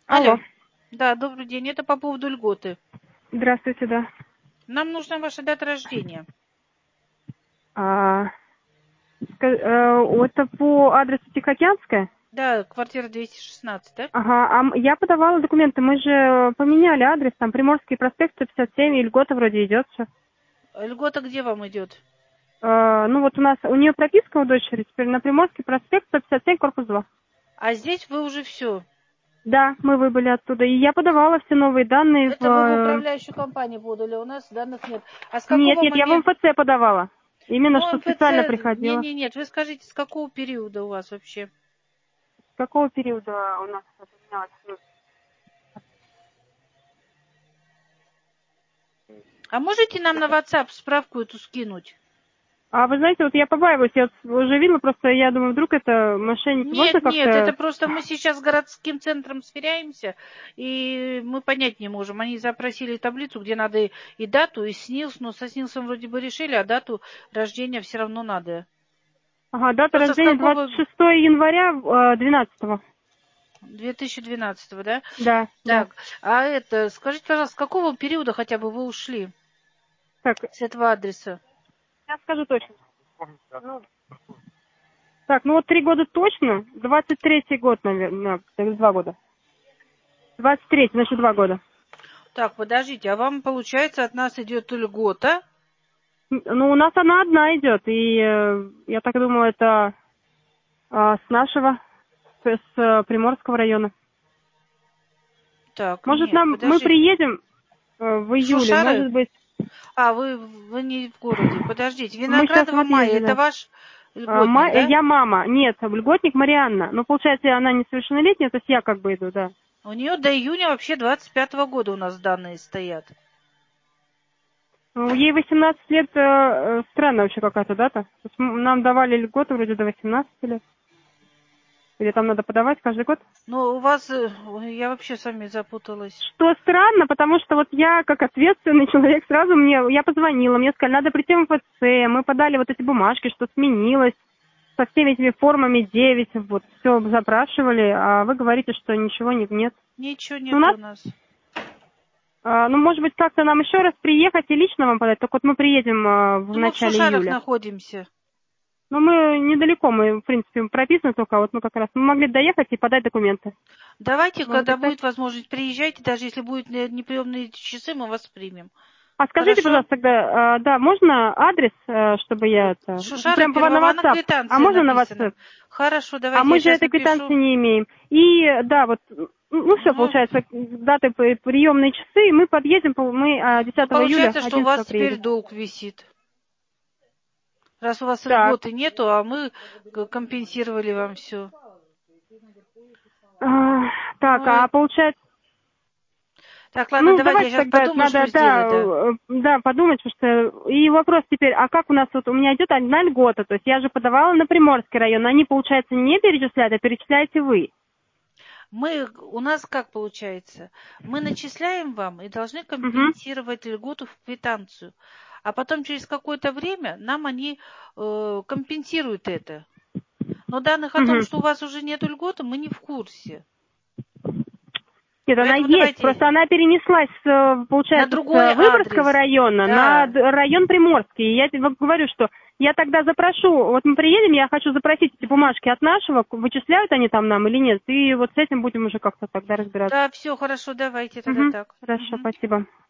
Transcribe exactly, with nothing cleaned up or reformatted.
Алло. Алло. Да, добрый день. Это по поводу льготы. Здравствуйте, да. Нам нужна ваша дата рождения. А, ска- э, это по адресу Тихоокеанская? Да, квартира двести шестнадцать, да? Ага, а м- я подавала документы, мы же поменяли адрес, там Приморский проспект сто пятьдесят семь, и льгота вроде идет все. Льгота где вам идет? Ну вот у нас, у нее прописка у дочери, теперь на Приморский проспект сто пятьдесят семь, корпус два. А здесь вы уже все. Да, мы выбыли оттуда, и я подавала все новые данные в... Это вы в э, управляющую компанию подали, у нас данных нет. А с Нет, какого нет, я в момента? МФЦ подавала. Именно, Ну, что специально МФЦ, не, приходила. не, нет, вы скажите, с какого периода у вас вообще? С какого периода у нас это менялось? А можете нам на WhatsApp справку эту скинуть? А вы знаете, вот я побаиваюсь, я вот уже видела, просто я думаю, вдруг это мошенники. Можно Нет, нет, это как-то... просто мы сейчас с городским центром сверяемся, и мы понять не можем. Они запросили таблицу, где надо и, и дату, и СНИЛС, но со СНИЛСом вроде бы решили, а дату рождения все равно надо. Ага, дата Просто с рождения двадцать какого? шестого января э, двенадцатого. две тысячи двенадцатого, да? Да, да. Так, а это, скажите, пожалуйста, с какого периода хотя бы вы ушли Так, с этого адреса? я скажу точно. Ну, так, ну вот три года точно, двадцать третий год, наверное, два года. двадцать третий, значит, два года. Так, подождите, а вам, получается, от нас идет льгота? Ну, у нас она одна идет, и э, я так думаю, это э, с нашего, с э, Приморского района. Так, Может, нет, нам, мы подождите. приедем э, в июле, Шушары? может быть, А, вы, вы не в городе. Подождите. мы сейчас в Виноградова Майя, отъезде, это да. ваш А, ма- льготник, э, да? я мама, нет, льготник Марианна. Ну, получается, она несовершеннолетняя, то есть я как бы иду, да. У нее до июня вообще двадцать пятого года у нас данные стоят. Ну, ей восемнадцать лет, э, э, странная вообще какая-то дата. То есть м- нам давали льготу вроде до восемнадцати лет. Или там надо подавать каждый год? Но у вас, э, ой, я вообще с вами запуталась. Что странно, потому что вот я, как ответственный человек, сразу мне, я позвонила, мне сказали, надо прийти в МФЦ, мы подали вот эти бумажки, что сменилось, со всеми этими формами девять, вот, все запрашивали, а вы говорите, что ничего нет. нет. Ничего Ну, у нет нас, у нас. а, ну, может быть, как-то нам еще раз приехать и лично вам подать, только вот мы приедем а, в Ну, мы в начале Шушарах июля. находимся. Ну, мы недалеко, мы, в принципе, прописаны только, вот мы как раз, мы могли доехать и подать документы. Давайте, Может когда быть, так? будет возможность, приезжайте, даже если будут не- неприемные часы, мы вас примем. А скажите, Хорошо? пожалуйста, тогда, а, да, можно адрес, а, чтобы я это... Шушары Прям по- на первого на WhatsApp. А квитанции можно на написано. WhatsApp? Хорошо, А давайте я мы же сейчас этой квитанции напишу. не имеем. И, да, вот, ну, все, Ну, получается, даты, п- приемные часы, и мы подъедем, по- мы а, ну, десятого июля, получается, что у вас одиннадцатого теперь приедем. долг висит. Раз у вас Так. льготы нету, а мы г- компенсировали вам все. А, так, Ну, а получается... так, ладно, Ну, давайте я давайте сейчас тогда, подумаю, что надо, да, сделать, да. э, да, подумать, потому что... И вопрос теперь, а как у нас вот, у меня идет одна льгота, то есть я же подавала на Приморский район, они, получается, не перечисляют, а перечисляете вы. Мы, у нас как получается? Мы начисляем вам и должны Угу. компенсировать льготу в квитанцию. А потом через какое-то время нам они э, компенсируют это. Но данных о том, Угу. что у вас уже нет льготы, мы не в курсе. Нет, она Поэтому есть, давайте просто она перенеслась, э, на получается, с другой э, Выборгского адрес. района на Да. д- район Приморский. И я тебе говорю, что я тогда запрошу, вот мы приедем, я хочу запросить эти бумажки от нашего, вычисляют они там нам или нет, и вот с этим будем уже как-то тогда разбираться. Да, все хорошо, давайте тогда Угу. так. Хорошо, Мгм. спасибо.